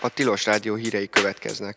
A Tilos Rádió hírei következnek.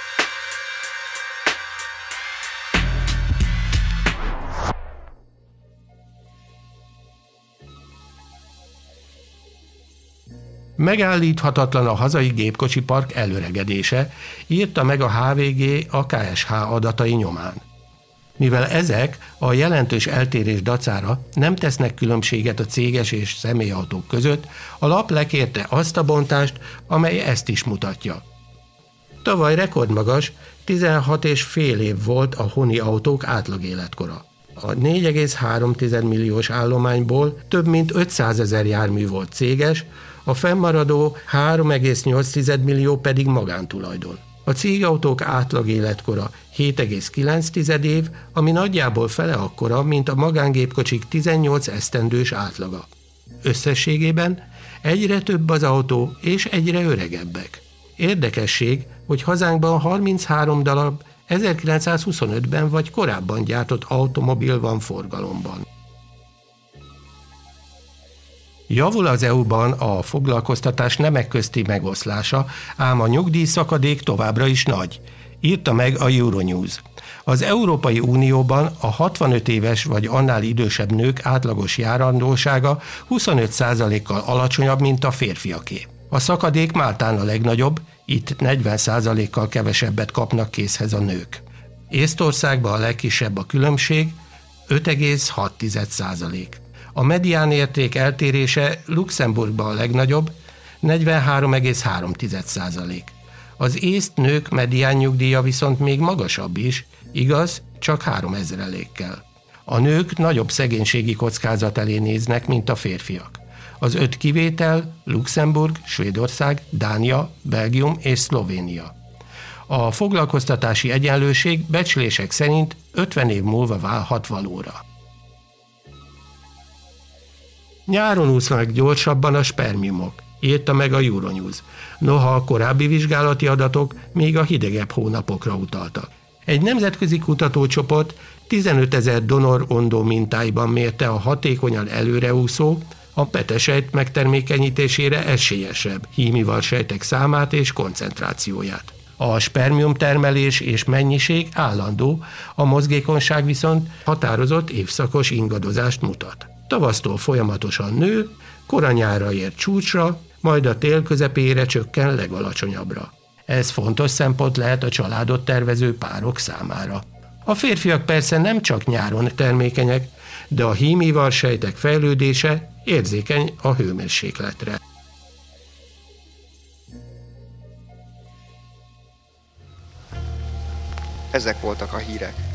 Megállíthatatlan a hazai gépkocsipark előregedése, írta meg a HVG a KSH adatai nyomán. Mivel ezek a jelentős eltérés dacára nem tesznek különbséget a céges és személyautók között, a lap lekérte azt a bontást, amely ezt is mutatja. Tavaly rekordmagas, 16,5 év volt a honi autók átlag életkora. A 4,3 milliós állományból több mint 500 000 jármű volt céges, a fennmaradó 3,8 millió pedig magántulajdon. A cégautók átlag életkora 7,9 év, ami nagyjából fele akkora, mint a magángépkocsik 18 esztendős átlaga. Összességében egyre több az autó, és egyre öregebbek. Érdekesség, hogy hazánkban 33 darab 1925-ben vagy korábban gyártott automobil van forgalomban. Javul az EU-ban a foglalkoztatás nemek közti megoszlása, ám a nyugdíjszakadék továbbra is nagy, írta meg a Euronews. Az Európai Unióban a 65 éves vagy annál idősebb nők átlagos járandósága 25%-kal alacsonyabb, mint a férfiaké. A szakadék Máltán a legnagyobb, itt 40%-kal kevesebbet kapnak készhez a nők. Észtországban a legkisebb a különbség, 5,6%. A mediánérték eltérése Luxemburgban a legnagyobb, 43,3%. Az észt nők medián nyugdíja viszont még magasabb is, igaz, csak 3%-kal. A nők nagyobb szegénységi kockázat elé néznek, mint a férfiak. Az 5 kivétel Luxemburg, Svédország, Dánia, Belgium és Szlovénia. A foglalkoztatási egyenlőség becslések szerint 50 év múlva válhat valóra. Nyáron úsznak gyorsabban a spermiumok, írta meg a Euronews. Noha a korábbi vizsgálati adatok még a hidegebb hónapokra utaltak. Egy nemzetközi kutatócsoport 15 000 donor ondó mintáiban mérte a hatékonyan előreúszó, a petesejt megtermékenyítésére esélyesebb hímival sejtek számát és koncentrációját. A spermium termelés és mennyiség állandó, a mozgékonyság viszont határozott évszakos ingadozást mutat. Tavasztól folyamatosan nő, koranyára ér csúcsra, majd a tél közepére csökken legalacsonyabbra. Ez fontos szempont lehet a családot tervező párok számára. A férfiak persze nem csak nyáron termékenyek, de a hímival sejtek fejlődése érzékeny a hőmérsékletre. Ezek voltak a hírek.